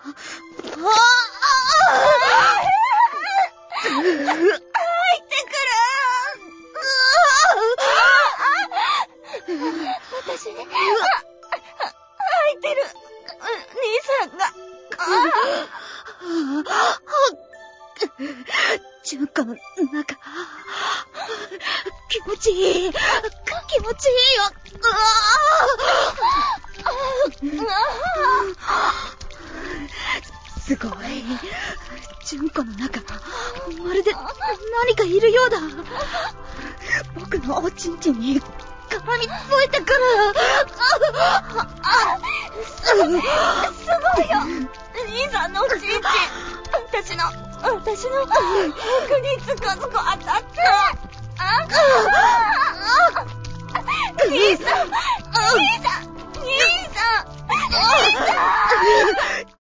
私に、入ってる、兄さんが、 純子の中、気持ちいい、気持ちいいよ。すごい。純子の中、まるで何かいるようだ。僕のおちんちんに絡みついてくる。 すごいよ。兄さんのおちんちん、私の奥につこつこ当たった。兄さん。